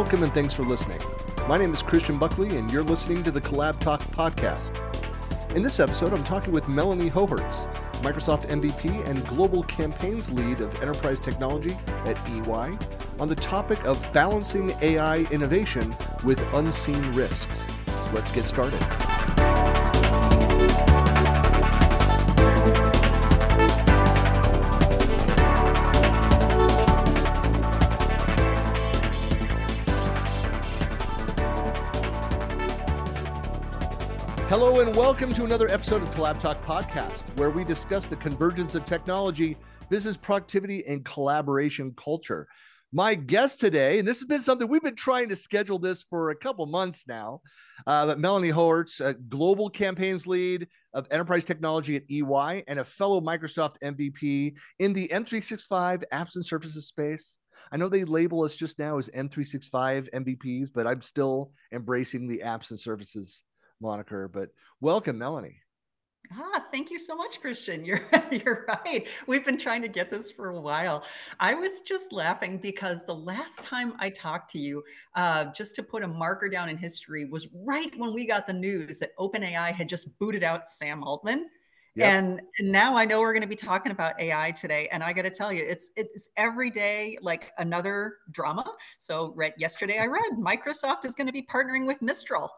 Welcome and thanks for listening. My name is Christian Buckley and you're listening to the Collab Talk podcast. In this episode, I'm talking with Melanie Hohertz, Microsoft MVP and Global Campaigns Lead of Enterprise Technology at EY, on the topic of balancing AI innovation with unseen risks. Let's get started. Hello and welcome to another episode of Collab Talk podcast, where we discuss the convergence of technology, business productivity, and collaboration culture. My guest today, and this has been something we've been trying to schedule this for a couple months now, but Melanie Hohertz, Global Campaigns Lead of Enterprise Technology at EY and a fellow Microsoft MVP in the M365 apps and services space. I know they label us just now as M365 MVPs, but I'm still embracing the apps and services moniker. But welcome, Melanie. Thank you so much, Christian. You're right. We've been trying to get this for a while. I was just laughing because the last time I talked to you, just to put a marker down in history, was right when we got the news that OpenAI had just booted out Sam Altman. Yep. And now I know we're going to be talking about AI today. And I got to tell you, it's every day like another drama. So yesterday I read Microsoft is going to be partnering with Mistral.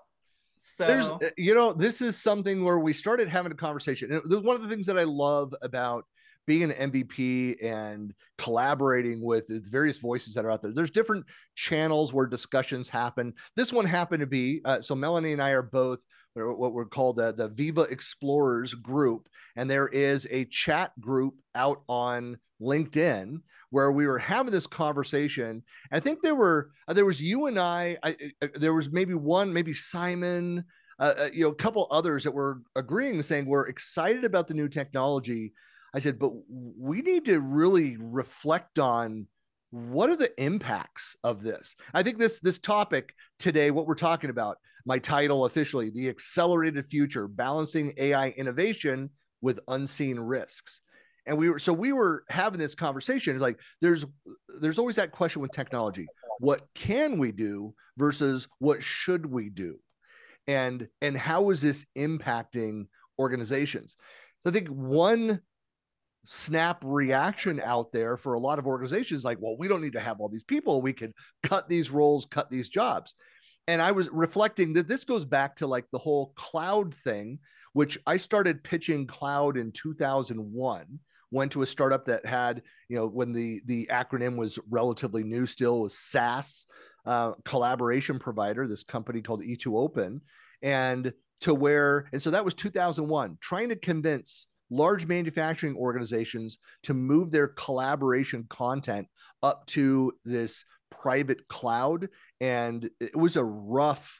So this is something where we started having a conversation. And one of the things that I love about being an MVP and collaborating with the various voices that are out there. There's different channels where discussions happen. This one happened to be, so Melanie and I are both what we're called the Viva Explorers group. And there is a chat group out on LinkedIn where we were having this conversation. I think there was you and I there was maybe Simon, a couple others that were agreeing, saying we're excited about the new technology. I said, but we need to really reflect on what are the impacts of this. I think this topic today, what we're talking about, my title officially, the accelerated future, balancing AI innovation with unseen risks. And we were having this conversation. It's like there's always that question with technology: what can we do versus what should we do, and how is this impacting organizations? So I think one snap reaction out there for a lot of organizations, like, well, we don't need to have all these people. We can cut these roles, cut these jobs. And I was reflecting that this goes back to like the whole cloud thing, which I started pitching cloud in 2001. Went to a startup that had, when the acronym was relatively new still, was SaaS, collaboration provider, this company called E2Open. And so that was 2001, trying to convince large manufacturing organizations to move their collaboration content up to this private cloud. And it was a rough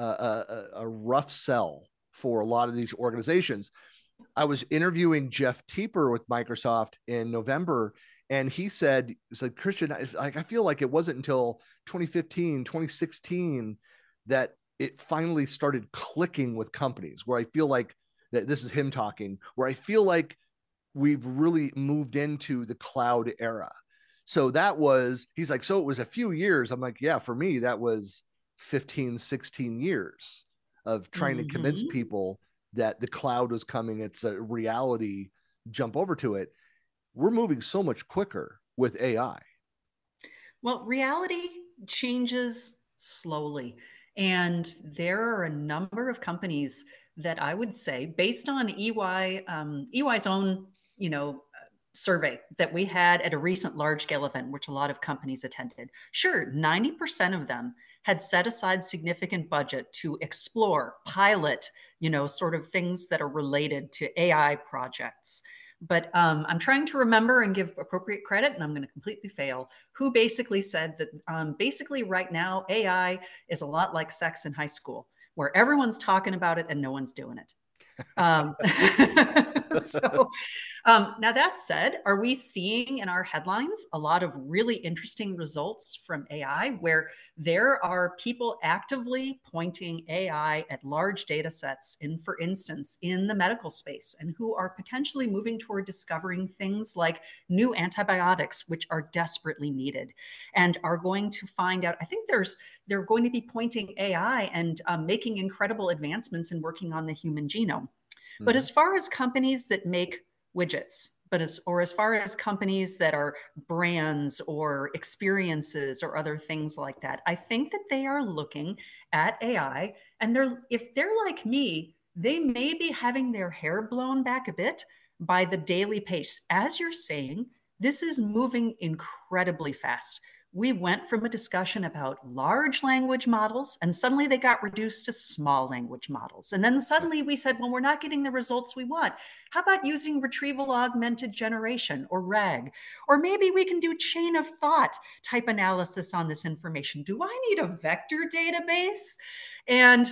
sell for a lot of these organizations. I was interviewing Jeff Teper with Microsoft in November, and he said, Christian, I feel like it wasn't until 2015, 2016 that it finally started clicking with companies, where I feel like that this is him talking, where I feel like we've really moved into the cloud era. So he's like, so it was a few years. I'm like, yeah, for me, that was 15, 16 years of trying to convince people that the cloud was coming. It's a reality, jump over to it. We're moving so much quicker with AI. Well, reality changes slowly. And there are a number of companies that I would say, based on EY's own, survey that we had at a recent large-scale event, which a lot of companies attended. Sure, 90% of them had set aside significant budget to explore, pilot, sort of things that are related to AI projects. But I'm trying to remember and give appropriate credit, and I'm going to completely fail, who basically said that basically right now, AI is a lot like sex in high school, where everyone's talking about it and no one's doing it. So now that said, are we seeing in our headlines a lot of really interesting results from AI where there are people actively pointing AI at large data sets in, for instance, in the medical space, and who are potentially moving toward discovering things like new antibiotics, which are desperately needed, and are going to find out, I think they're going to be pointing AI and making incredible advancements in working on the human genome. But Mhm. as far as companies that make widgets, as far as companies that are brands or experiences or other things like that, I think that they are looking at AI, and if they're like me, they may be having their hair blown back a bit by the daily pace. As you're saying, this is moving incredibly fast. We went from a discussion about large language models, and suddenly they got reduced to small language models. And then suddenly we said, well, we're not getting the results we want. How about using retrieval augmented generation, or RAG? Or maybe we can do chain of thought type analysis on this information. Do I need a vector database? And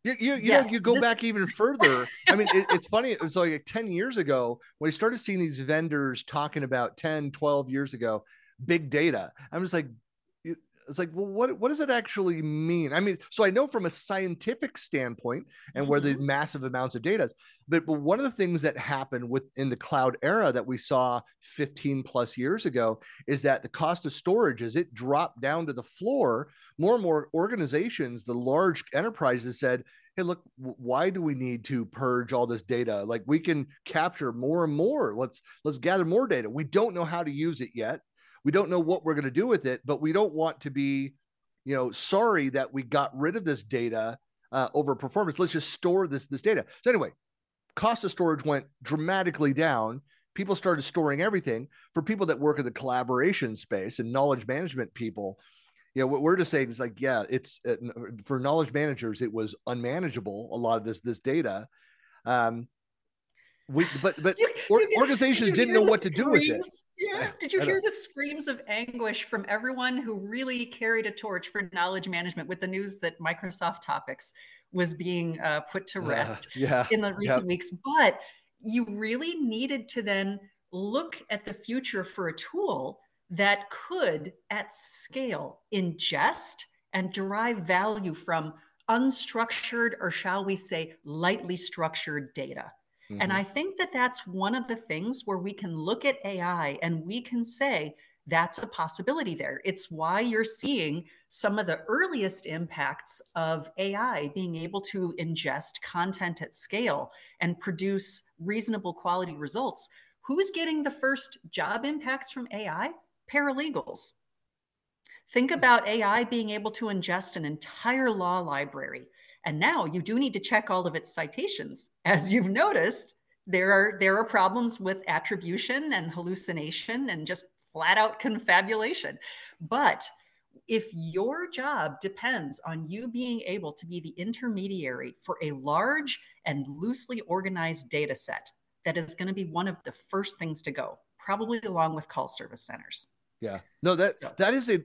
You yes, go this. back even further. I mean, it's funny. It was like 10 years ago when I started seeing these vendors talking about 10, 12 years ago, big data. I'm just like, it's like, well, what does it actually mean? I mean, so I know from a scientific standpoint and where the Mhm. massive amounts of data is, but one of the things that happened within the cloud era that we saw 15 plus years ago is that the cost of storage, as it dropped down to the floor, more and more organizations, the large enterprises said, hey, look, why do we need to purge all this data? Like, we can capture more and more. Let's gather more data. We don't know how to use it yet. We don't know what we're going to do with it, but we don't want to be, sorry that we got rid of this data over performance. Let's just store this data. So anyway, cost of storage went dramatically down. People started storing everything. For people that work in the collaboration space and knowledge management people, what we're just saying is like, yeah, it's for knowledge managers, it was unmanageable, a lot of this data. um but Did organizations you didn't hear know the what to do with it. screams? Yeah. Did you I know. hear the screams of anguish from everyone who really carried a torch for knowledge management with the news that Microsoft Topics was being put to rest Yeah. in the Yeah. recent weeks? But you really needed to then look at the future for a tool that could, at scale, ingest and derive value from unstructured, or shall we say, lightly structured data. And Mm-hmm. I think that that's one of the things where we can look at AI and we can say, that's a possibility there. It's why you're seeing some of the earliest impacts of AI being able to ingest content at scale and produce reasonable quality results. Who's getting the first job impacts from AI? Paralegals. Think about AI being able to ingest an entire law library. And now you do need to check all of its citations. As you've noticed, there are problems with attribution and hallucination and just flat out confabulation. But if your job depends on you being able to be the intermediary for a large and loosely organized data set, that is going to be one of the first things to go, probably along with call service centers. Yeah, no, that So, that is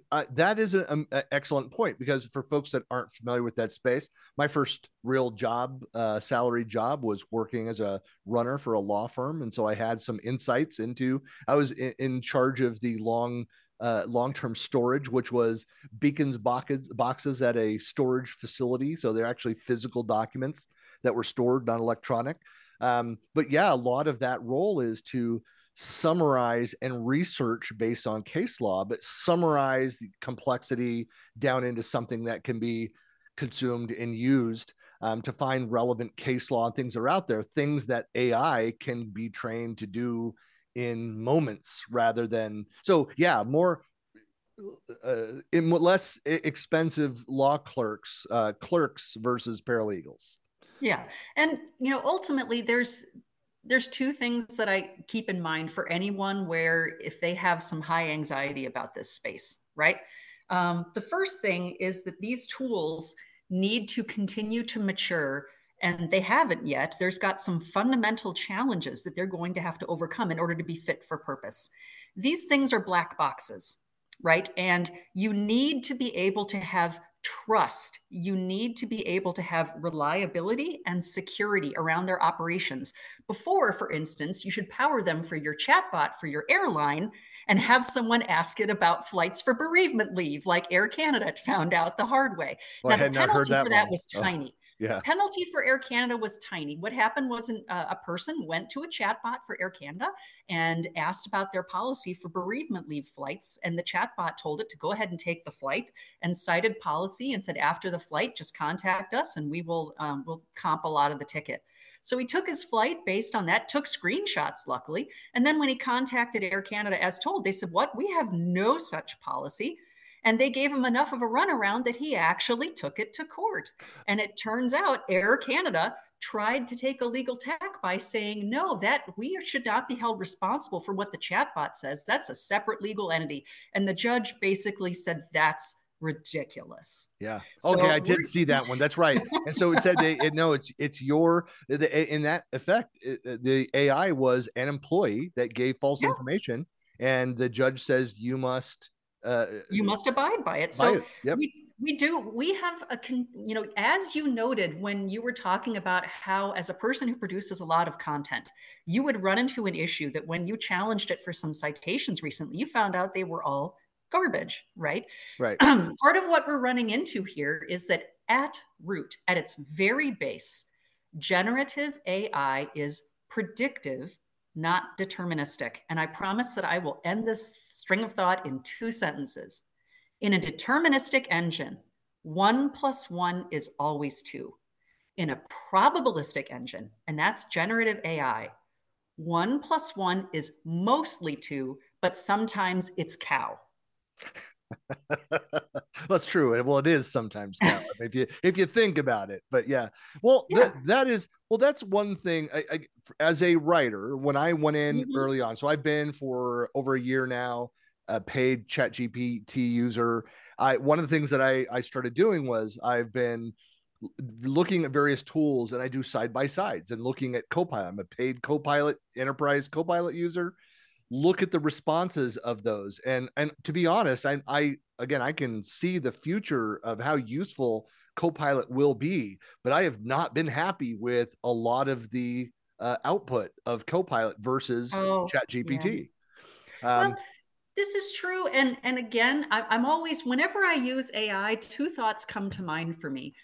an excellent point, because for folks that aren't familiar with that space, my first real job, salary job, was working as a runner for a law firm, and so I had some insights into. I was in charge of the long-term storage, which was Beacon's boxes at a storage facility, so they're actually physical documents that were stored, not electronic. But yeah, a lot of that role is to summarize and research based on case law, but summarize the complexity down into something that can be consumed and used, to find relevant case law and things that are out there, things that AI can be trained to do in moments rather than. So yeah, more in less expensive law clerks versus paralegals. yeah. And ultimately there's two things that I keep in mind for anyone where if they have some high anxiety about this space, right? The first thing is that these tools need to continue to mature, and they haven't yet. There's got some fundamental challenges that they're going to have to overcome in order to be fit for purpose. These things are black boxes, right? And you need to be able to have trust. You need to be able to have reliability and security around their operations. Before, for instance, you should power them for your chatbot for your airline and have someone ask it about flights for bereavement leave, like Air Canada found out the hard way. Well, I Now, the had not heard penalty that for that one. was Oh, tiny. yeah. Penalty for Air Canada was tiny. What happened was a person went to a chatbot for Air Canada and asked about their policy for bereavement leave flights. And the chatbot told it to go ahead and take the flight and cited policy and said, after the flight, just contact us and we'll comp a lot of the ticket. So he took his flight based on that, took screenshots, luckily. And then when he contacted Air Canada as told, they said, what? We have no such policy. And they gave him enough of a runaround that he actually took it to court. And it turns out Air Canada tried to take a legal tack by saying, no, that we should not be held responsible for what the chatbot says. That's a separate legal entity. And the judge basically said, that's ridiculous. Yeah. Okay, So I did see that one. That's right. And so it said it's your in that effect. The AI was an employee that gave false yeah, information, and the judge says you must you must abide by it. buy So it. Yep. we have as you noted when you were talking about how, as a person who produces a lot of content, you would run into an issue that when you challenged it for some citations recently, you found out they were all garbage, right? Right. Part of what we're running into here is that at root, at its very base, generative AI is predictive, not deterministic. And I promise that I will end this string of thought in 2 sentences. In a deterministic engine, 1 + 1 is always 2. In a probabilistic engine, and that's generative AI, 1 + 1 is mostly 2, but sometimes it's cow. That's true. Well, it is sometimes, Cal, if you think about it. But yeah, well, Yeah. that's one thing. As a writer, when I went in Mhm. early on, so I've been for over a year now, a paid Chat GPT user. One of the things that I started doing was I've been looking at various tools, and I do side by sides and looking at Copilot. I'm a paid Copilot enterprise Copilot user. Look at the responses of those, and to be honest, I again, I can see the future of how useful Copilot will be, but I have not been happy with a lot of the output of Copilot versus Oh, Chat yeah. GPT. Well, um, this is true. And again, I'm always, whenever I use AI, two thoughts come to mind for me.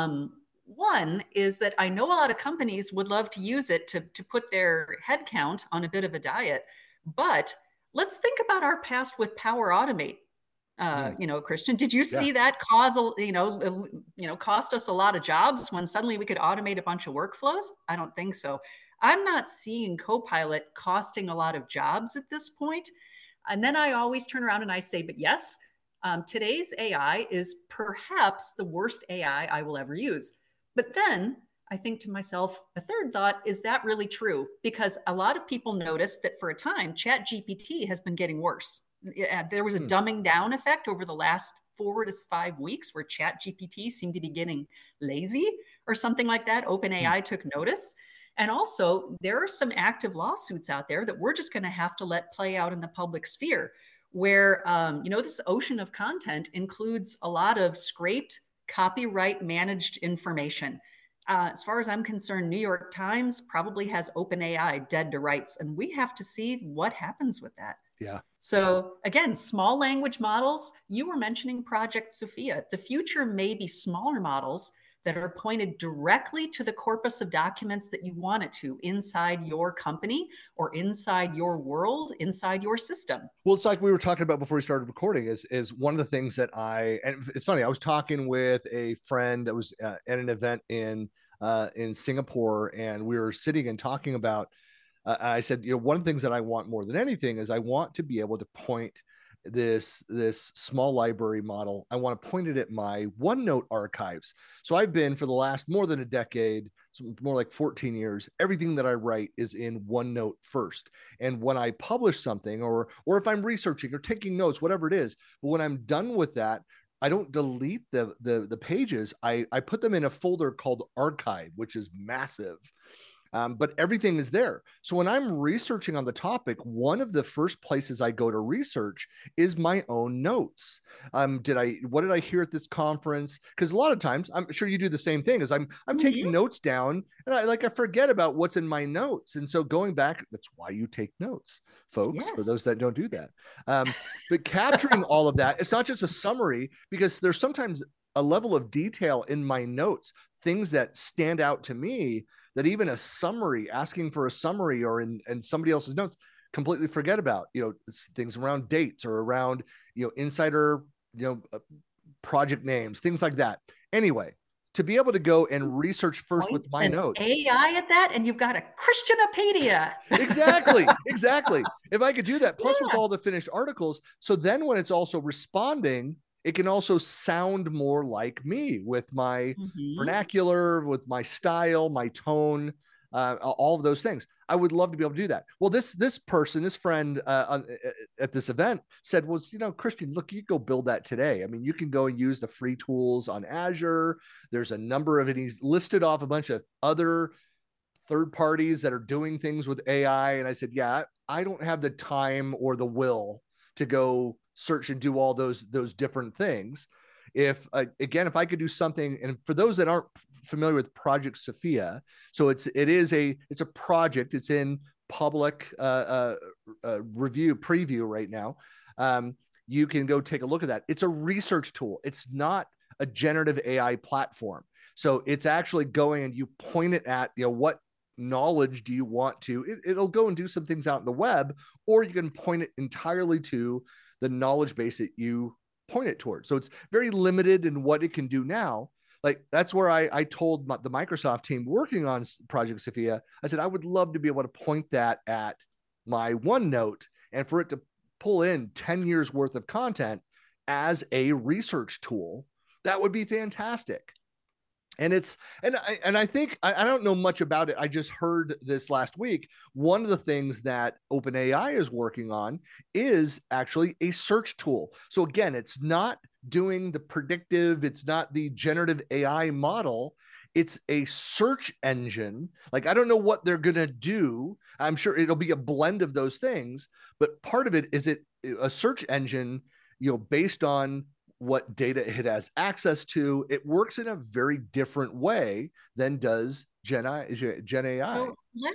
One is that I know a lot of companies would love to use it to put their headcount on a bit of a diet. But let's think about our past with Power Automate. Christian, did you yeah. see that cause, cost us a lot of jobs when suddenly we could automate a bunch of workflows? I don't think so. I'm not seeing Copilot costing a lot of jobs at this point. And then I always turn around and I say, but yes, today's AI is perhaps the worst AI I will ever use. But then I think to myself, a third thought, is that really true? Because a lot of people noticed that for a time, Chat GPT has been getting worse. There was a Hmm. dumbing down effect over the last 4 to 5 weeks where Chat GPT seemed to be getting lazy or something like that. Hmm. OpenAI took notice. And also, there are some active lawsuits out there that we're just going to have to let play out in the public sphere, where this ocean of content includes a lot of scraped, copyright managed information. As far as I'm concerned, New York Times probably has OpenAI dead to rights, and we have to see what happens with that. Yeah. So again, small language models, you were mentioning Project Sophia. The future may be smaller models that are pointed directly to the corpus of documents that you want it to inside your company or inside your world, inside your system. Well, it's like we were talking about before we started recording. Is one of the things that and it's funny. I was talking with a friend that was at an event in Singapore, and we were sitting and talking about. I said, one of the things that I want more than anything is I want to be able to point this small library model. I want to point it at my OneNote archives. So I've been for the last more than a decade, more like 14 years, everything that I write is in OneNote first. And when I publish something, or if I'm researching or taking notes, whatever it is, but when I'm done with that, I don't delete the pages. I put them in a folder called archive, which is massive. but everything is there. So when I'm researching on the topic, one of the first places I go to research is my own notes. What did I hear at this conference? Because a lot of times, I'm sure you do the same thing, as I'm taking notes down, and I forget about what's in my notes. And so going back, that's why you take notes, folks, Yes. for those that don't do that. But capturing all of that, it's not just a summary, because there's sometimes a level of detail in my notes, things that stand out to me, that even a summary, asking for a summary or in somebody else's notes, completely forget about. Things around dates or around, insider, project names, things like that. Anyway, to be able to go and research first with my notes. AI at that, and you've got a Christianopedia. Exactly. If I could do that, plus with all the finished articles, so then when it's also responding, it can also sound more like me with my vernacular, with my style, my tone, all of those things. I would love to be able to do that. Well, this friend at this event said, well, Christian, look, you go build that today. I mean, you can go and use the free tools on Azure. There's a number of it. He's listed off a bunch of other third parties that are doing things with AI. And I said, yeah, I don't have the time or the will to go search and do all those different things. If I could do something, and for those that aren't familiar with Project Sophia, so it's a project. It's in public review preview right now. You can go take a look at that. It's a research tool. It's not a generative AI platform. So it's actually going, and you point it at, what knowledge do you want to, it'll go and do some things out in the web, or you can point it entirely to the knowledge base that you point it towards. So it's very limited in what it can do now. Like, that's where I told the Microsoft team working on Project Sophia, I said, I would love to be able to point that at my OneNote and for it to pull in 10 years worth of content as a research tool. That would be fantastic. And I think I don't know much about it. I just heard this last week. One of the things that OpenAI is working on is actually a search tool. So again, it's not doing the predictive, it's not the generative AI model. It's a search engine. Like, I don't know what they're going to do. I'm sure it'll be a blend of those things, but part of it is a search engine, based on what data it has access to. It works in a very different way than does Gen AI. So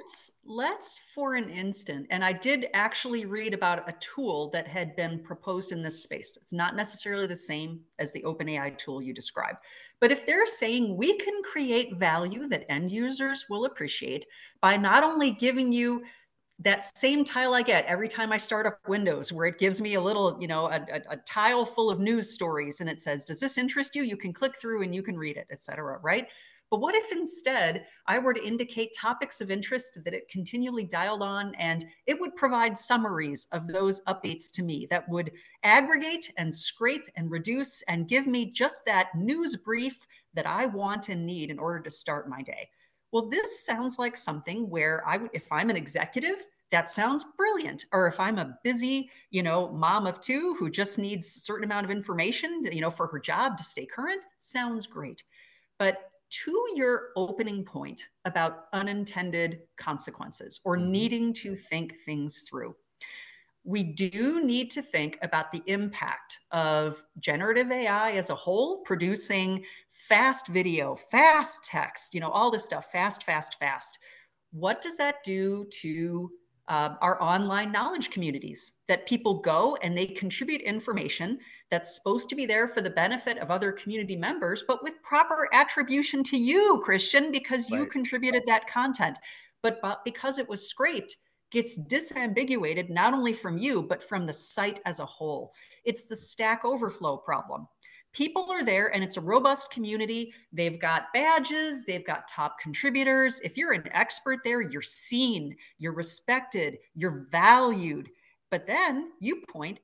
let's for an instant, and I did actually read about a tool that had been proposed in this space. It's not necessarily the same as the OpenAI tool you described, but if they're saying we can create value that end users will appreciate by not only giving you that same tile I get every time I start up Windows, where it gives me a little, a tile full of news stories, and it says, does this interest you? You can click through and you can read it, et cetera, right? But what if instead I were to indicate topics of interest that it continually dialed on, and it would provide summaries of those updates to me that would aggregate and scrape and reduce and give me just that news brief that I want and need in order to start my day? Well, this sounds like something where if I'm an executive, that sounds brilliant. Or if I'm a busy, mom of two who just needs a certain amount of information, for her job to stay current, sounds great. But to your opening point about unintended consequences or needing to think things through, we do need to think about the impact of generative AI as a whole, producing fast video, fast text, all this stuff, fast, fast, fast. What does that do to our online knowledge communities, that people go and they contribute information that's supposed to be there for the benefit of other community members, but with proper attribution to you, Christian, because you contributed that content. But because it was scraped, gets disambiguated not only from you, but from the site as a whole. It's the Stack Overflow problem. People are there and it's a robust community. They've got badges, they've got top contributors. If you're an expert there, you're seen, you're respected, you're valued. But then you point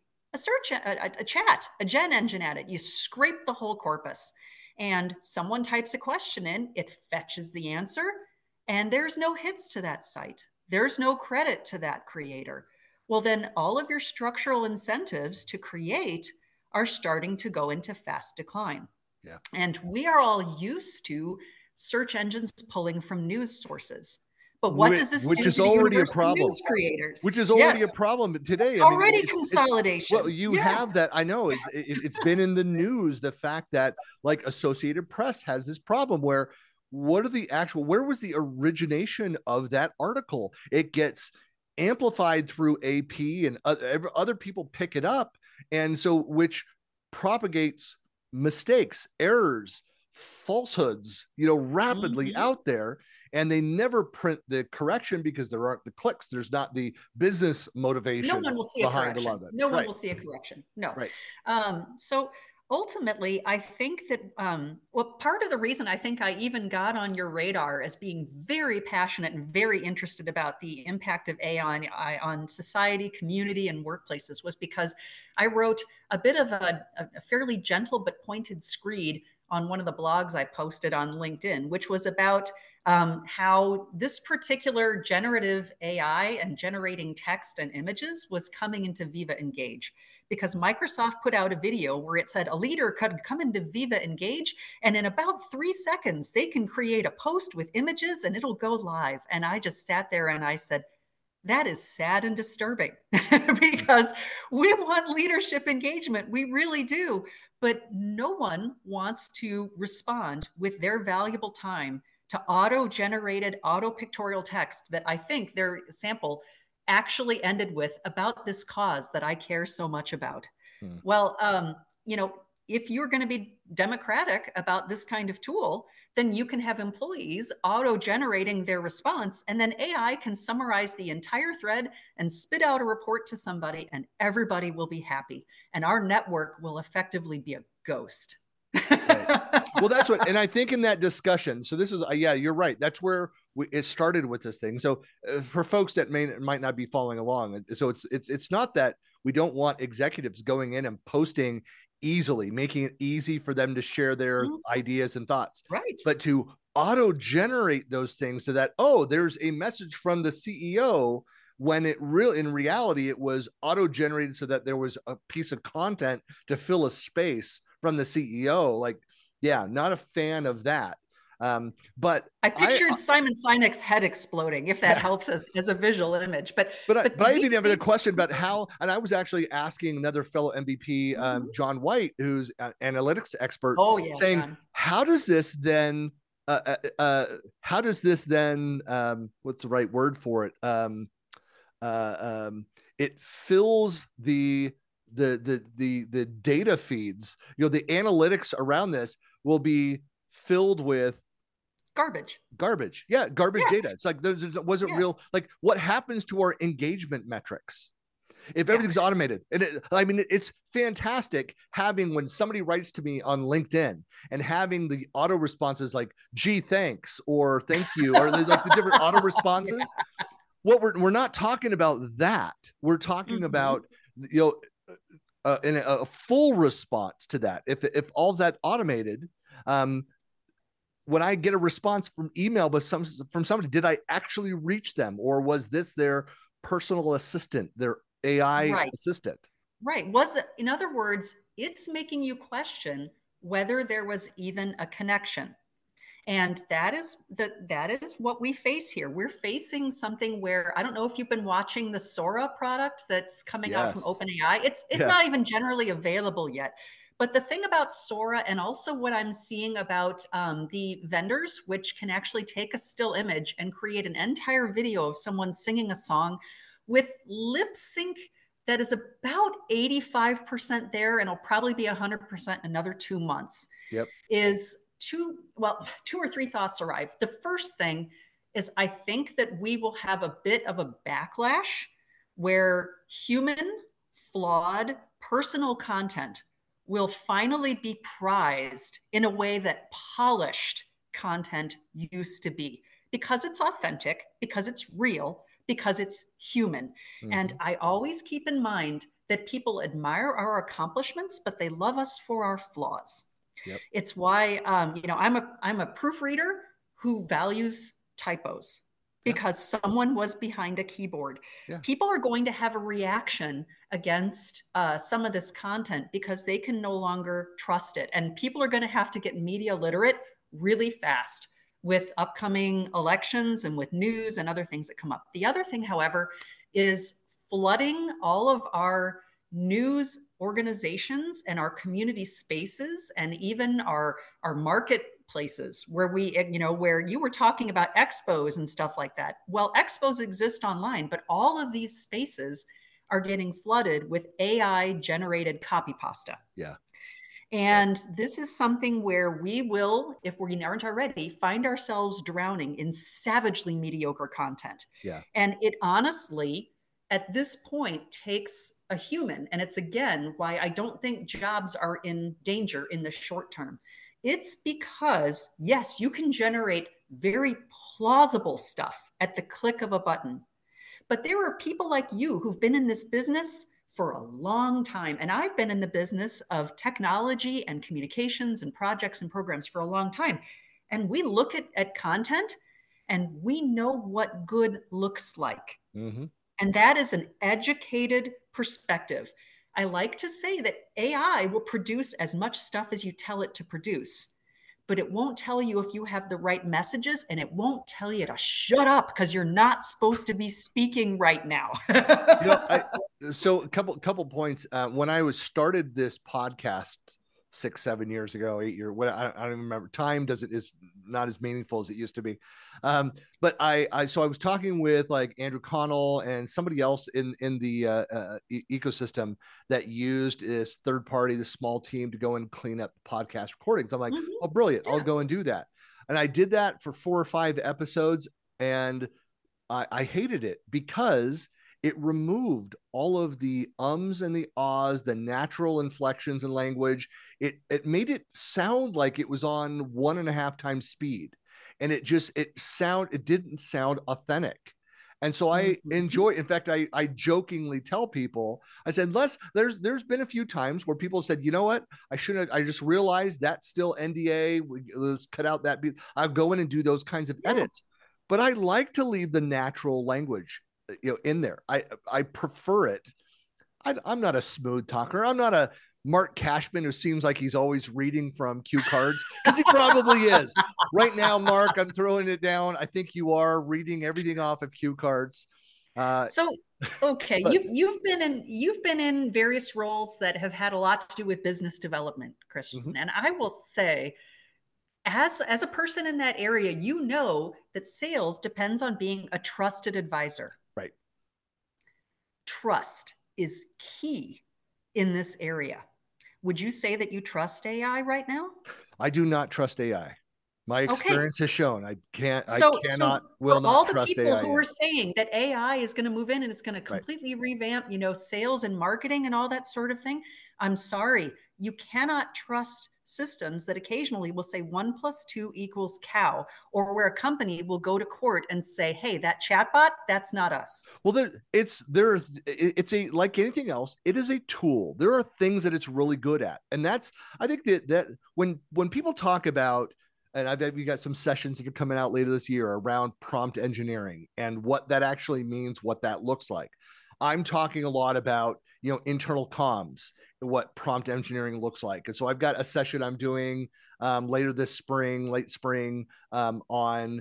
a chat, a gen engine at it. You scrape the whole corpus and someone types a question in, it fetches the answer, and there's no hits to that site. There's no credit to that creator. Well, then all of your structural incentives to create are starting to go into fast decline. Yeah. And we are all used to search engines pulling from news sources. But what does this which do is to the already a universe of problem. news creators? Which is already a Yes, problem today. I mean, already well, consolidation. you have Yes. that. I know it's been in the news. The fact that like Associated Press has this problem where what are the actual where was the origination of that article? It gets amplified through AP and other people pick it up, and so which propagates mistakes, errors, falsehoods, rapidly Mhm. out there, and they never print the correction because there aren't the clicks. There's not the business No motivation one will see a behind a lot correction. of it. No one Right. will see a correction. No. Right. So ultimately, I think that, well, part of the reason I think I even got on your radar as being very passionate and very interested about the impact of AI on society, community, and workplaces was because I wrote a bit of a fairly gentle but pointed screed on one of the blogs I posted on LinkedIn, which was about how this particular generative AI and generating text and images was coming into Viva Engage. Because Microsoft put out a video where it said a leader could come into Viva Engage, and in about 3 seconds, they can create a post with images and it'll go live. And I just sat there and I said, that is sad and disturbing because we want leadership engagement. We really do. But no one wants to respond with their valuable time to auto-generated, auto-pictorial text that I think their sample actually ended with about this cause that I care so much about. Hmm. Well, if you're going to be democratic about this kind of tool, then you can have employees auto-generating their response, and then AI can summarize the entire thread and spit out a report to somebody, and everybody will be happy. And our network will effectively be a ghost. Right. Well, that's what, and I think in that discussion, so this is, yeah, you're right. That's where it started with this thing. So for folks that might not be following along, so it's not that we don't want executives going in and posting easily, making it easy for them to share their ideas and thoughts, Right. but to auto generate those things so that, oh, there's a message from the CEO when in reality, it was auto generated so that there was a piece of content to fill a space from the CEO. Like, yeah, not a fan of that. But I pictured Simon Sinek's head exploding, if that helps as a visual image. But I even have a question about how, and I was actually asking another fellow MVP, John White, who's an analytics expert, oh yeah, saying, John. how does this then, what's the right word for it? It fills the data feeds. The analytics around this will be filled with Garbage. Yeah, garbage Yeah. data. It's like there wasn't real. Like, what happens to our engagement metrics if everything's automated? And it's fantastic having, when somebody writes to me on LinkedIn and having the auto responses like, gee, thanks, or thank you, or there's like the different auto responses. Yeah. What we're not talking about that. We're talking about, in a full response to that. If all that automated, when I get a response from email, but from somebody, did I actually reach them, or was this their personal assistant, their AI assistant? Right. In other words, it's making you question whether there was even a connection. And that is what we face here. We're facing something where, I don't know if you've been watching the Sora product that's coming out from OpenAI. It's not even generally available yet. But the thing about Sora, and also what I'm seeing about the vendors, which can actually take a still image and create an entire video of someone singing a song with lip sync that is about 85% there, and it'll probably be 100% in another 2 months. Yep. Is two or three thoughts arrive. The first thing is, I think that we will have a bit of a backlash where human, flawed, personal content will finally be prized in a way that polished content used to be, because it's authentic, because it's real, because it's human. Mm-hmm. And I always keep in mind that people admire our accomplishments, but they love us for our flaws. Yep. It's why I'm a proofreader who values typos, because someone was behind a keyboard. Yeah. People are going to have a reaction against some of this content because they can no longer trust it. And people are going to have to get media literate really fast. with upcoming elections and with news and other things that come up. The other thing, however, is flooding all of our news organizations and our community spaces and even our marketplaces where we, where you were talking about expos and stuff like that. Well, expos exist online, but all of these spaces are getting flooded with AI generated copy pasta. Yeah. And this is something where we will, if we aren't already, find ourselves drowning in savagely mediocre content. Yeah. And it honestly, at this point, takes a human. And it's again why I don't think jobs are in danger in the short term. It's because, yes, you can generate very plausible stuff at the click of a button. But there are people like you who've been in this business for a long time. And I've been in the business of technology and communications and projects and programs for a long time. And we look at content and we know what good looks like. Mm-hmm. And that is an educated perspective. I like to say that AI will produce as much stuff as you tell it to produce, but it won't tell you if you have the right messages, and it won't tell you to shut up because you're not supposed to be speaking right now. So a couple points. When I started this podcast 6, 7 years ago, 8 years, I don't even remember. Time is not as meaningful as it used to be. But I was talking with like Andrew Connell and somebody else in the ecosystem that used this third party, this small team to go and clean up podcast recordings. I'm like, oh, brilliant. Yeah. I'll go and do that. And I did that for 4 or 5 episodes, and I hated it because it removed all of the ums and the ahs, the natural inflections in language. It made it sound like it was on 1.5 times speed. And it didn't sound authentic. And so I enjoy, in fact, I jokingly tell people, I said, there's been a few times where people said, you know what, I just realized that's still NDA. Let's cut out that beat. I'll go in and do those kinds of edits. But I like to leave the natural language, in there. I prefer it. I'm not a smooth talker. I'm not a Mark Cashman who seems like he's always reading from cue cards, because he probably is. Right now, Mark, I'm throwing it down. I think you are reading everything off of cue cards. Okay, you've been in various roles that have had a lot to do with business development, Christian. Mm-hmm. And I will say, as a person in that area, you know that sales depends on being a trusted advisor. Right. Trust is key in this area. Would you say that you trust AI right now? I do not trust AI. My experience has shown I cannot, will not trust AI. All the people who are saying that AI is going to move in and it's going to completely revamp, sales and marketing and all that sort of thing. I'm sorry, you cannot trust systems that occasionally will say 1 + 2 = cow, or where a company will go to court and say, hey, that chatbot, that's not us. Well, it's like anything else, it is a tool. There are things that it's really good at. And I think that when people talk about, and we got some sessions that are coming out later this year around prompt engineering and what that actually means, what that looks like. I'm talking a lot about, internal comms, what prompt engineering looks like. And so I've got a session I'm doing later this spring, late spring, on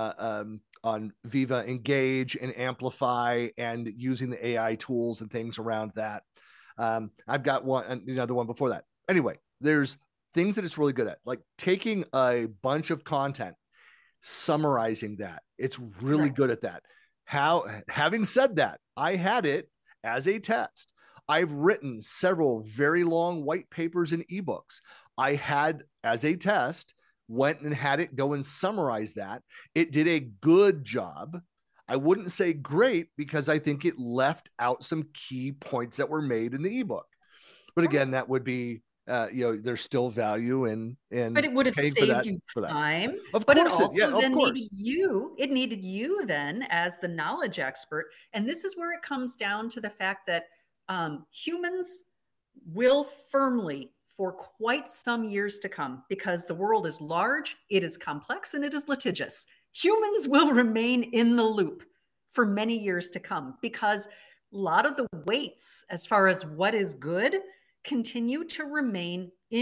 Viva Engage and Amplify and using the AI tools and things around that. I've got another one before that. Anyway, there's things that it's really good at, like taking a bunch of content, summarizing that. It's really good at that. Having said that, I had it as a test. I've written several very long white papers and ebooks. I had, as a test, went and had it go and summarize that. It did a good job. I wouldn't say great, because I think it left out some key points that were made in the ebook. But again, that would be, there's still value in. But it would have saved you time. Of but course, it also then needed you. It needed you then as the knowledge expert. And this is where it comes down to the fact that humans will firmly, for quite some years to come, because the world is large, it is complex, and it is litigious. Humans will remain in the loop for many years to come, because a lot of the weights as far as what is good continue to remain in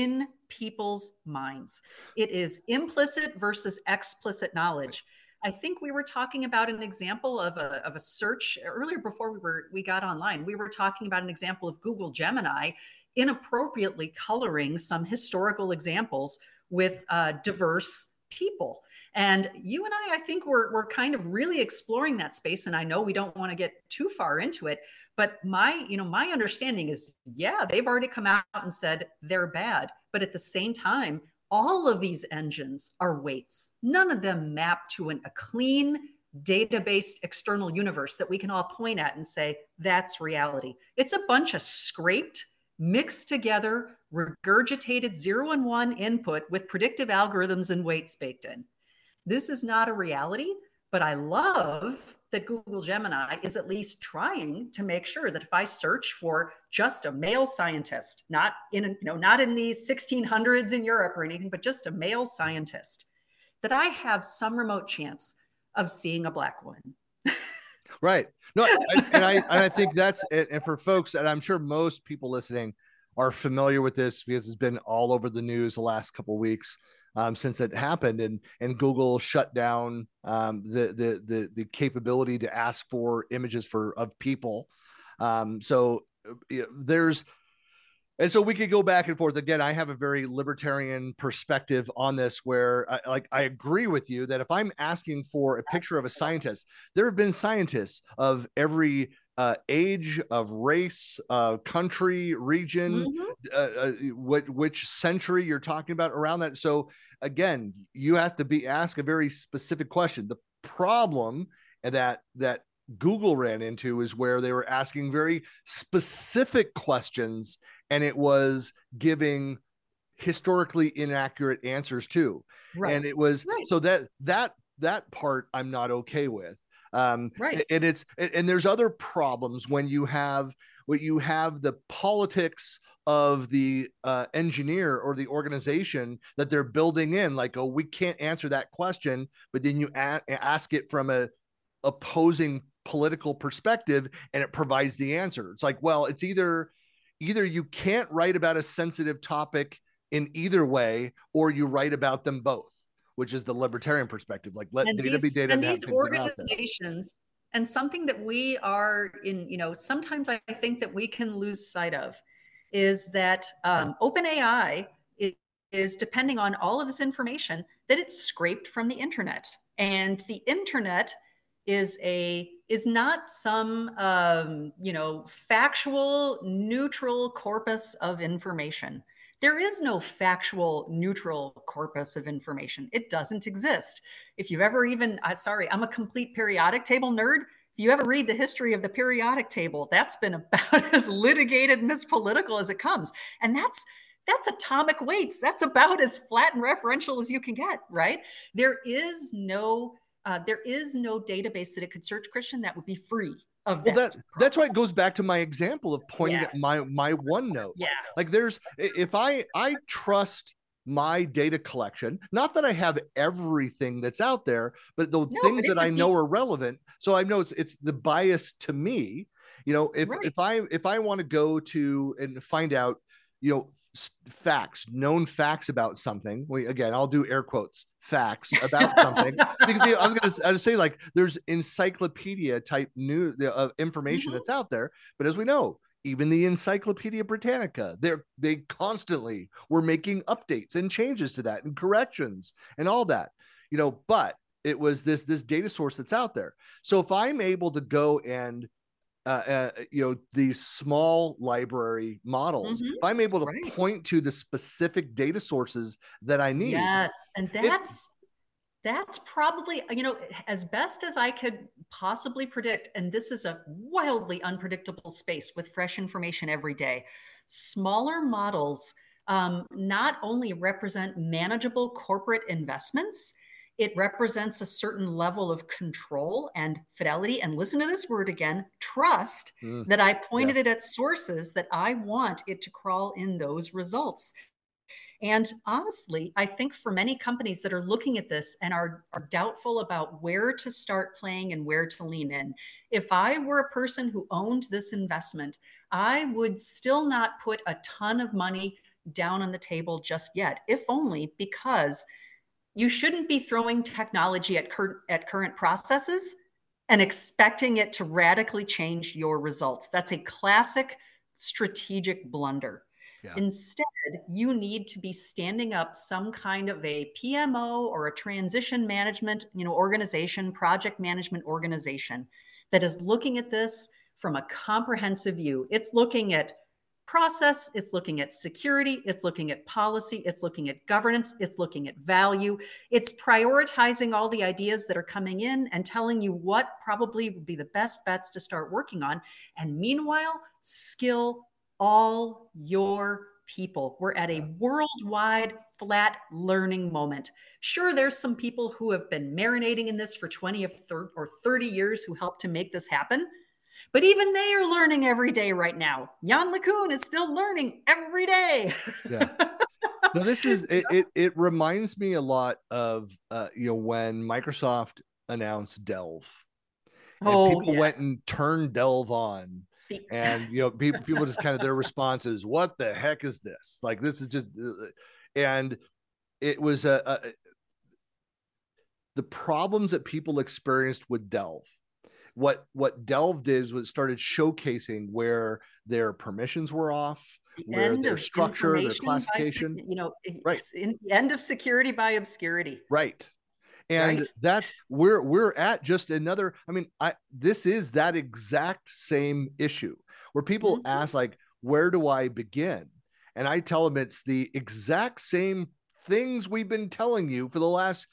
people's minds. It is implicit versus explicit knowledge. I think we were talking about an example of a search earlier before we got online. We were talking about an example of Google Gemini inappropriately coloring some historical examples with diverse people. And you and I think we're kind of really exploring that space. And I know we don't want to get too far into it, but my understanding is, yeah, they've already come out and said they're bad. But at the same time, all of these engines are weights. None of them map to a clean, data-based external universe that we can all point at and say, that's reality. It's a bunch of scraped, mixed together, regurgitated 0 and 1 input with predictive algorithms and weights baked in. This is not a reality, but I love that Google Gemini is at least trying to make sure that if I search for just a male scientist, not in the 1600s in Europe or anything, but just a male scientist, that I have some remote chance of seeing a Black woman. Right. No, I think that's it. And for folks, and I'm sure most people listening are familiar with this because it's been all over the news the last couple of weeks. Since it happened, and Google shut down the capability to ask for images of people. So we could go back and forth. Again, I have a very libertarian perspective on this, where I agree with you that if I'm asking for a picture of a scientist, there have been scientists of every age, of race, country, region, which century you're talking about around that. So again, you have to ask a very specific question. The problem that Google ran into is where they were asking very specific questions, and it was giving historically inaccurate answers too. Right. And it was so that part I'm not okay with. Right. And there's other problems when you have the politics of the engineer or the organization that they're building in, like, oh, we can't answer that question, but then you ask it from a opposing political perspective and it provides the answer. It's like, well, it's either you can't write about a sensitive topic in either way, or you write about them both, which is the libertarian perspective. Like, let data be data. And these organizations, and something that we are in, sometimes I think that we can lose sight of is that OpenAI is depending on all of this information that it's scraped from the internet. And the internet is not some factual neutral corpus of information. There is no factual neutral corpus of information. It doesn't exist. If you've ever I'm a complete periodic table nerd. If you ever read the history of the periodic table, that's been about as litigated and as political as it comes. And that's atomic weights. That's about as flat and referential as you can get, right? There is no database that it could search, Christian, that would be free of that. That's why it goes back to my example of pointing at my OneNote. Yeah. Like, if I trust my data collection, not that I have everything that's out there, but the things that I know are relevant. So I know it's the bias to me. If I want to go to and find out, known facts about something. I'll do air quotes, facts about something, because I was going to say, like, there's encyclopedia type information that's out there. But as we know, even the Encyclopedia Britannica, they constantly were making updates and changes to that and corrections and all that, but it was this data source that's out there. So if I'm able to go and these small library models, if I'm able to point to the specific data sources that I need. Yes. And that's probably, as best as I could possibly predict, and this is a wildly unpredictable space with fresh information every day. Smaller models not only represent manageable corporate investments, it represents a certain level of control and fidelity. And listen to this word again, trust, that I pointed it at sources that I want it to crawl in those results. And honestly, I think for many companies that are looking at this and are doubtful about where to start playing and where to lean in, if I were a person who owned this investment, I would still not put a ton of money down on the table just yet, if only because you shouldn't be throwing technology at current processes and expecting it to radically change your results. That's a classic strategic blunder. Yeah. Instead, you need to be standing up some kind of a PMO or a transition management, organization, project management organization that is looking at this from a comprehensive view. It's looking at process, it's looking at security, it's looking at policy, it's looking at governance, it's looking at value. It's prioritizing all the ideas that are coming in and telling you what probably would be the best bets to start working on. And meanwhile, skill all your people. We're at a worldwide flat learning moment. Sure, there's some people who have been marinating in this for 20 or 30 years who helped to make this happen. But even they are learning every day right now. Jan LeCun is still learning every day. Yeah. No, this is it reminds me a lot of when Microsoft announced Delve. And people went and turned Delve on. And people just kind of, their response is, what the heck is this? Like, this is just, and it was the problems that people experienced with Delve. What Delve did was started showcasing where their permissions were off, where their structure, their classification, right? In the end of security by obscurity, right? And that's where we're at. Just another, this is that exact same issue where people ask, like, where do I begin? And I tell them it's the exact same things we've been telling you for the last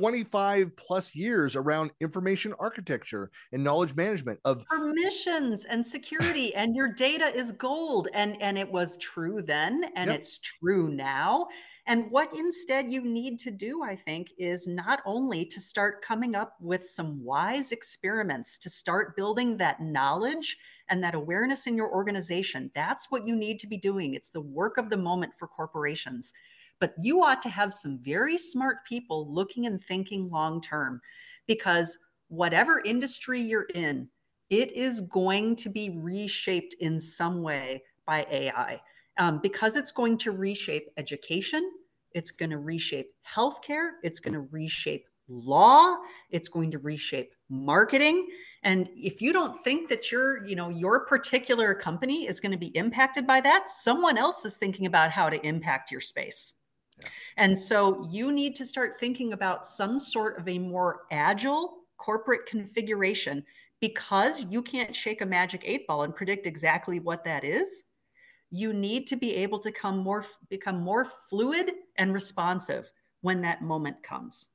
25 plus years around information architecture and knowledge management of permissions and security. And your data is gold. And it was true then, and it's true now. And what instead you need to do, I think, is not only to start coming up with some wise experiments to start building that knowledge and that awareness in your organization. That's what you need to be doing. It's the work of the moment for corporations. But you ought to have some very smart people looking and thinking long term, because whatever industry you're in, it is going to be reshaped in some way by AI. Because it's going to reshape education, it's going to reshape healthcare, it's going to reshape law, it's going to reshape marketing. And if you don't think that your particular company is going to be impacted by that, someone else is thinking about how to impact your space. Yeah. And so you need to start thinking about some sort of a more agile corporate configuration, because you can't shake a magic 8-ball and predict exactly what that is. You need to be able to become more fluid and responsive when that moment comes.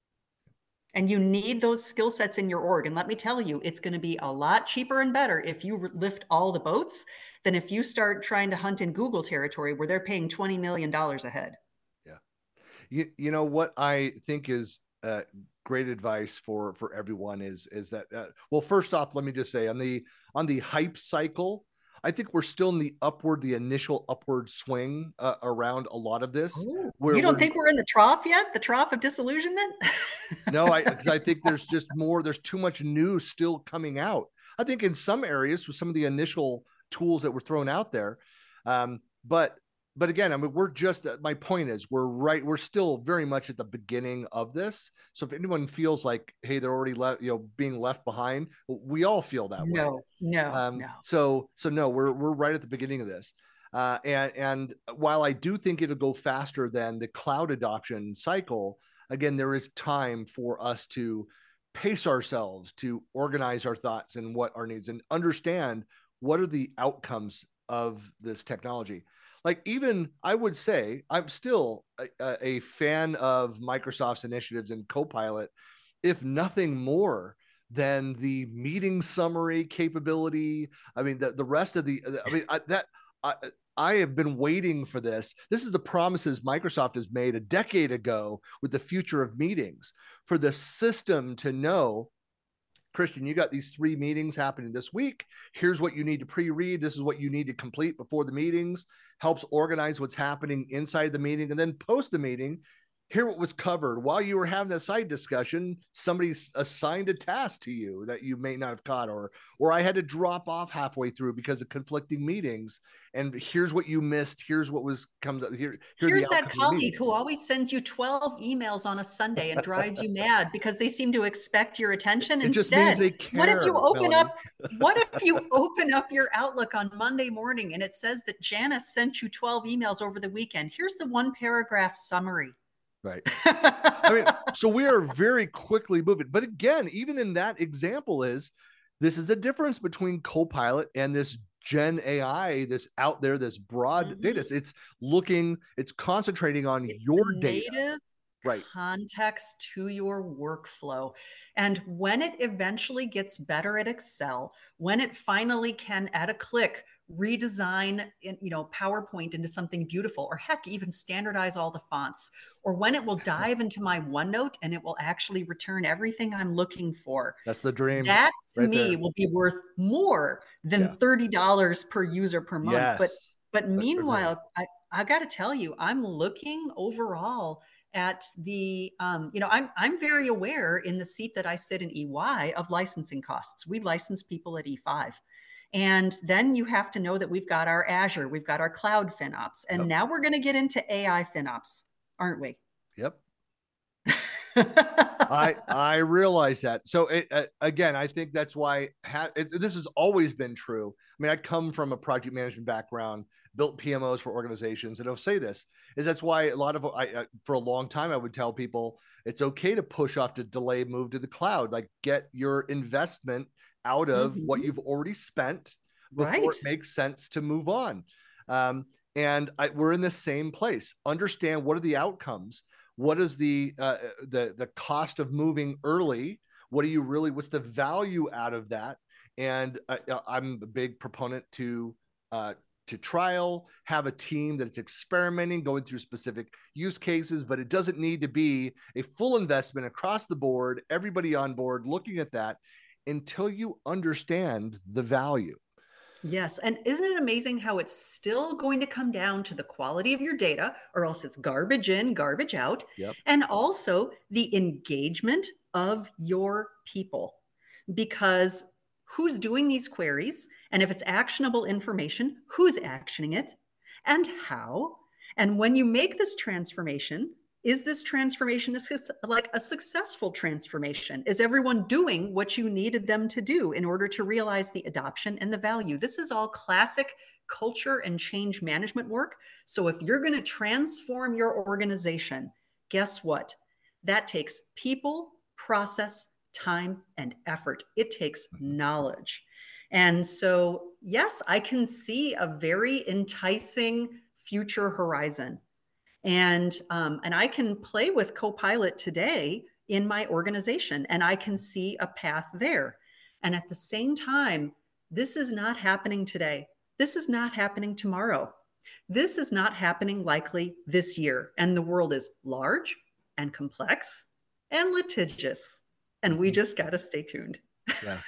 And you need those skill sets in your org. And let me tell you, it's going to be a lot cheaper and better if you lift all the boats than if you start trying to hunt in Google territory where they're paying $20 million a head. Yeah. You know what I think is great advice for everyone is that, well, first off, let me just say on the hype cycle, I think we're still in the initial upward swing around a lot of this. You don't think we're in the trough yet? The trough of disillusionment? No, because I think there's too much new still coming out. I think in some areas with some of the initial tools that were thrown out there. But again, my point is we're still very much at the beginning of this. So if anyone feels like, hey, they're already being left behind, we all feel that way. No. So no, we're right at the beginning of this. And while I do think it'll go faster than the cloud adoption cycle, again, there is time for us to pace ourselves, to organize our thoughts and what our needs, and understand what are the outcomes of this technology. Like, even I would say I'm still a fan of Microsoft's initiatives in Copilot, if nothing more than the meeting summary capability. I mean, the rest of I have been waiting for this. This is the promises Microsoft has made a decade ago with the future of meetings, for the system to know, Christian, you got these 3 meetings happening this week. Here's what you need to pre-read. This is what you need to complete before the meetings. Helps organize what's happening inside the meeting. And then post the meeting, hear what was covered while you were having that side discussion. Somebody assigned a task to you that you may not have caught, or I had to drop off halfway through because of conflicting meetings, and here's what you missed, here's what was comes up here, here's the Here's that outcome of the meeting. colleague who always sends you 12 emails on a Sunday and drives you mad because they seem to expect your attention. It just means Instead, they what if care, you open Melanie. up what if you open up your Outlook on Monday morning and it says that Janice sent you 12 emails over the weekend? Here's the one paragraph summary. Right. I mean, so we are very quickly moving. But again, even in that example, this is a difference between Copilot and this Gen AI, this out there, this broad data. It's concentrating on your data. Native right. context to your workflow. And when it eventually gets better at Excel, when it finally can, at a click, redesign PowerPoint into something beautiful, or heck, even standardize all the fonts, or when it will dive into my OneNote and it will actually return everything I'm looking for. That's the dream. That to right me there. Will be worth more than $30 per user per month. Yes. But meanwhile, I got to tell you, I'm looking overall at the, I'm very aware in the seat that I sit in EY of licensing costs. We license people at E5. And then you have to know that we've got our Azure, we've got our cloud FinOps, and now we're going to get into AI FinOps, aren't we? Yep. I realize that. So again, I think that's why this has always been true. I mean, I come from a project management background, built PMOs for organizations, and I'll say this is that's why a lot of for a long time I would tell people it's okay to push off, to delay, move to the cloud, like get your investment out of what you've already spent before it makes sense to move on. And we're in the same place. Understand what are the outcomes. What is the cost of moving early? What's the value out of that? And I'm a big proponent to trial, have a team that's experimenting, going through specific use cases, but it doesn't need to be a full investment across the board, everybody on board looking at that until you understand the value. Yes. And isn't it amazing how it's still going to come down to the quality of your data, or else it's garbage in, garbage out. Yep. And also the engagement of your people, because who's doing these queries? And if it's actionable information, who's actioning it and how? And when you make this transformation, is this transformation like a successful transformation? Is everyone doing what you needed them to do in order to realize the adoption and the value? This is all classic culture and change management work. So if you're going to transform your organization, guess what? That takes people, process, time, and effort. It takes knowledge. And so, yes, I can see a very enticing future horizon. And I can play with Copilot today in my organization, and I can see a path there. And at the same time, this is not happening today. This is not happening tomorrow. This is not happening likely this year. And the world is large and complex and litigious. And we just got to stay tuned. Yeah.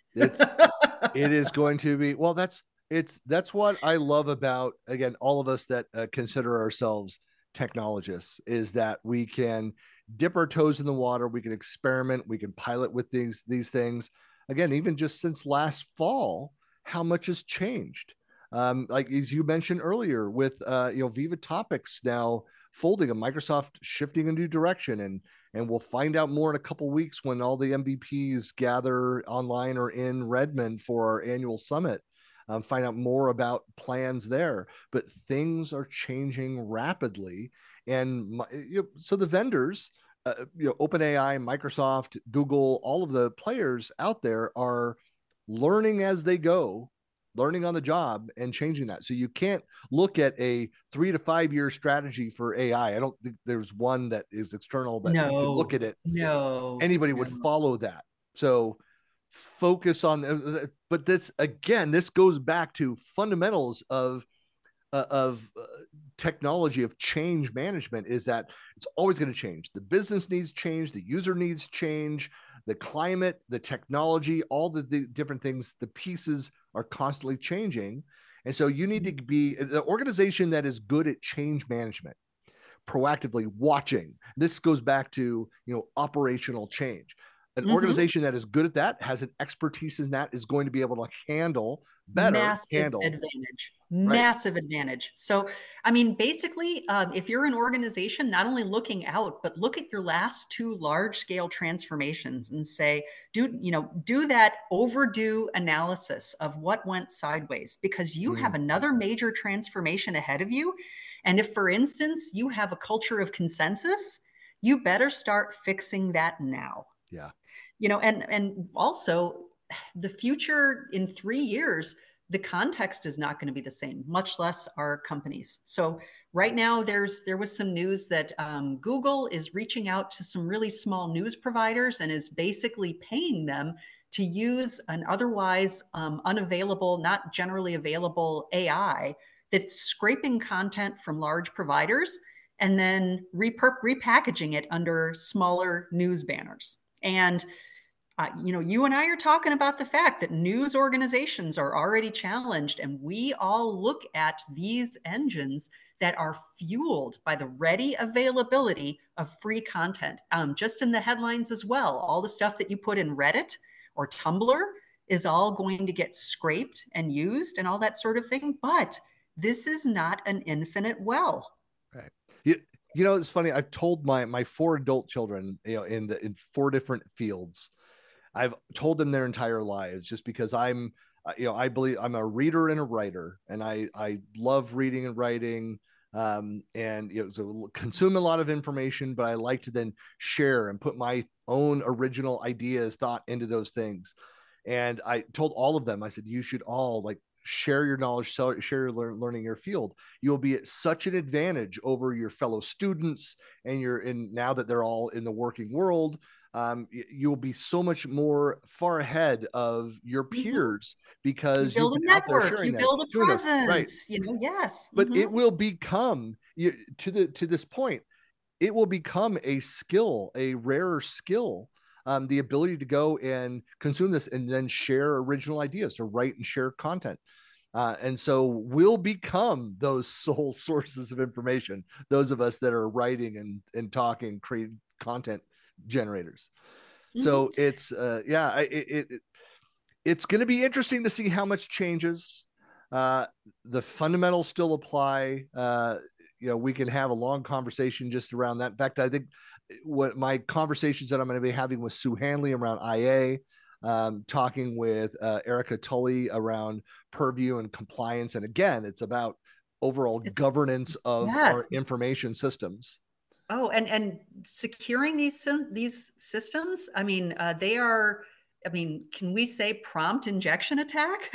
It is going to be, well, that's what I love about, again, all of us that consider ourselves technologists, is that we can dip our toes in the water, we can experiment, we can pilot with these things. Again, even just since last fall, how much has changed. Like as you mentioned earlier, with Viva Topics now folding, and Microsoft shifting a new direction, and we'll find out more in a couple of weeks when all the MVPs gather online or in Redmond for our annual summit. Find out more about plans there. But things are changing rapidly, and so the vendors, OpenAI, Microsoft, Google, all of the players out there are learning as they go, learning on the job and changing that. So you can't look at a 3 to 5 year strategy for AI. I don't think there's one that is external that you can look at it. Anybody would follow that. So focus on, but this goes back to fundamentals of technology, of change management, is that it's always going to change. The business needs change, the user needs change, the climate, the technology, all the different things, the pieces are constantly changing. And so you need to be the organization that is good at change management, proactively watching. This goes back to, operational change. An organization that is good at that, has an expertise in that, is going to be able to handle advantage. Massive advantage. So, I mean, basically, if you're an organization, not only looking out, but look at your last 2 large scale transformations and say, do that overdue analysis of what went sideways, because you have another major transformation ahead of you. And if, for instance, you have a culture of consensus, you better start fixing that now. Yeah. And also the future in 3 years, the context is not going to be the same, much less our companies. So right now there was some news that Google is reaching out to some really small news providers and is basically paying them to use an otherwise unavailable, not generally available AI that's scraping content from large providers and then repackaging it under smaller news banners. And you and I are talking about the fact that news organizations are already challenged, and we all look at these engines that are fueled by the ready availability of free content. Just in the headlines as well, all the stuff that you put in Reddit or Tumblr is all going to get scraped and used and all that sort of thing. But this is not an infinite well. Right. It's funny. I've told my 4 adult children, in 4 different fields, I've told them their entire lives, just because I believe I'm a reader and a writer, and I love reading and writing, so consume a lot of information, but I like to then share and put my own original ideas, thought into those things. And I told all of them, I said, you should all share your knowledge, share your learning your field. You'll be at such an advantage over your fellow students, and now that they're all in the working world. You'll be so much more far ahead of your peers, because you build a network, you build a presence, right? Yes. But it will become, to this point, it will become a skill, a rarer skill, the ability to go and consume this and then share original ideas, to write and share content. And so we'll become those sole sources of information, those of us that are writing and talking, creating content generators. So it's it's going to be interesting to see how much changes. The fundamentals still apply. We can have a long conversation just around that. In fact, I think what my conversations that I'm going to be having with Sue Hanley around IA, talking with Erica Tully around purview and compliance, and again, it's about overall governance of our information systems. Oh, and securing these systems, I mean, they are, can we say prompt injection attack?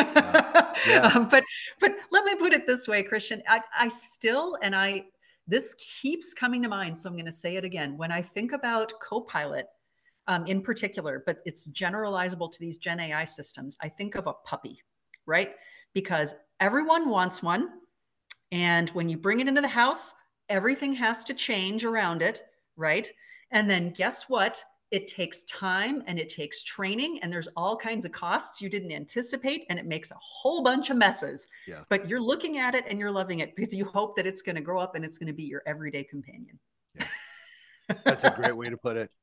Yeah. But let me put it this way, Christian, I still, this keeps coming to mind, so I'm going to say it again. When I think about Copilot in particular, but it's generalizable to these Gen AI systems, I think of a puppy, right? Because everyone wants one. And when you bring it into the house, everything has to change around it, right? And then guess what? It takes time and it takes training, and there's all kinds of costs you didn't anticipate, and it makes a whole bunch of messes. Yeah. But you're looking at it and you're loving it because you hope that it's going to grow up and it's going to be your everyday companion. Yeah. That's a great way to put it.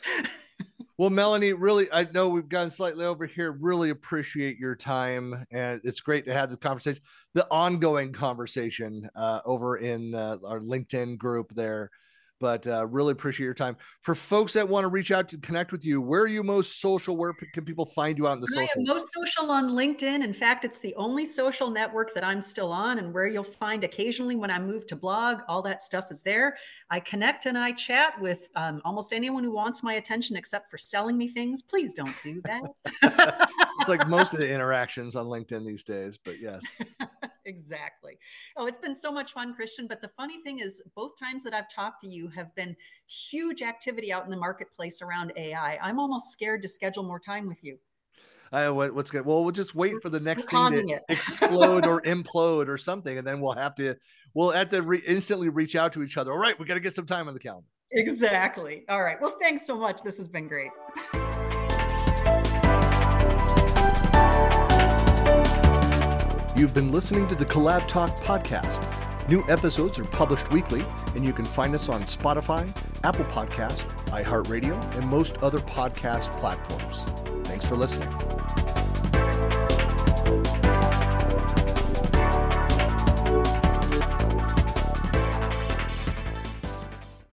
Well, Melanie, really, I know we've gone slightly over here. Really appreciate your time, and it's great to have this conversation, the ongoing conversation over in our LinkedIn group there. But really appreciate your time. For folks that want to reach out to connect with you, where are you most social? Where can people find you out in the socials? I am most social on LinkedIn. In fact, it's the only social network that I'm still on, and where you'll find occasionally when I move to blog, all that stuff is there. I connect and I chat with almost anyone who wants my attention, except for selling me things. Please don't do that. It's like most of the interactions on LinkedIn these days, but yes. Exactly. Oh, it's been so much fun, Christian. But the funny thing is, both times that I've talked to you have been huge activity out in the marketplace around AI. I'm almost scared to schedule more time with you. What's good? Well, we'll just wait for the next thing to explode or implode or something, and then we'll have to instantly reach out to each other. All right, we got to get some time on the calendar. Exactly. All right. Well, thanks so much. This has been great. You've been listening to the Collab Talk podcast. New episodes are published weekly, and you can find us on Spotify, Apple Podcast, iHeartRadio, and most other podcast platforms. Thanks for listening.